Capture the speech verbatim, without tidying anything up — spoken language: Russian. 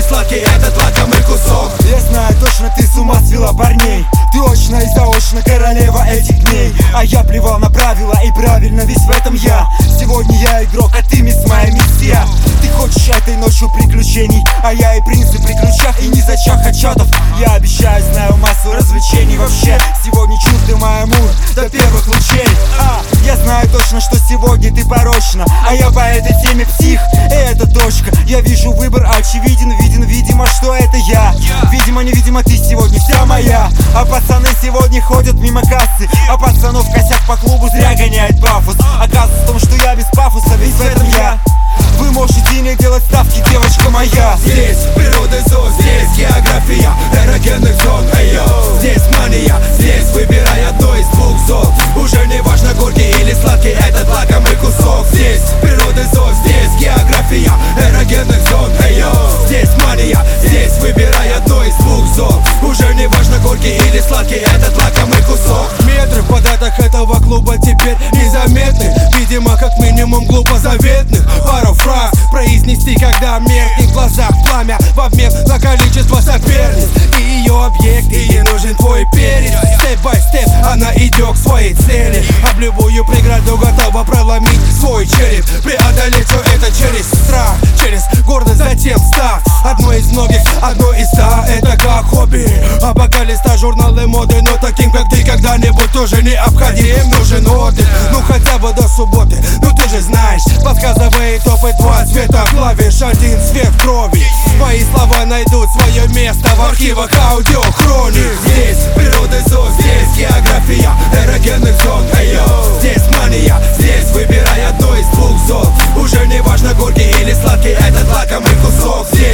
сладкий этот лакомый кусок. Я знаю точно, ты с ума свела парней. Ты очно и заочно королева этих дней. А я плевал на правила, и правильно, весь в этом я. Сегодня я игрок, а ты мисс моя миссия. Ты хочешь этой ночью приключений, а я и принцип при ключах, и не зачах отчетов. Я обещаю, знаю массу развлечений. Вообще, сегодня чувствую мой амур до первых лучей. А, я знаю точно, что сегодня ты порочна, а я по этой теме псих, и это точка. Я вижу выбор очевиден, виден, видимо, что это я. Видимо, невидимо, ты сегодня вся моя. А пацаны сегодня ходят мимо кассы, а пацанов косяк по клубу зря гоняет пафос. Оказывается в том, что я без пафоса, весь в этом я. Вы можете не делать ставки, девочка моя. Здесь природа зон, здесь география эрогенных зон, айо. Здесь мания, здесь выбирай одно из двух зон. Уже не важно, горький или сладкий этот лакомый кусок. Здесь природа зон, здесь география эрогенных зон, айо. Здесь мания, здесь выбирай одно из двух зон. Уже не важно, горький или сладкий этот лакомый кусок. Метры податок этого клуба теперь незаметны. Видимо, как минимум глупо заветных. Пару фраз произнести, когда меркнет в глазах пламя в обмен на количество соперниц. Ты ее объект, и ей нужен твой перец. Степ-бай-степ она идет к своей цели. Об любую преграду готова проломить свой череп. Преодолеть все это через страх, через гордость, затем старт. Одно из многих, одно из ста, это как хобби. А пока листа журналы моды, но таким как ты когда-нибудь тоже необходим. Нужен отдых, ну хотя бы до субботы. Ну ты же знаешь, подсказывай топы два цвета клавиш, один цвет крови. Мои слова найдут свое место в архивах аудиохроник. Здесь природа зон, здесь география эрогенных зон, айо. Здесь мания, здесь выбирай одно из двух зон. Уже не важно, горький или сладкий этот лакомый кусок. Здесь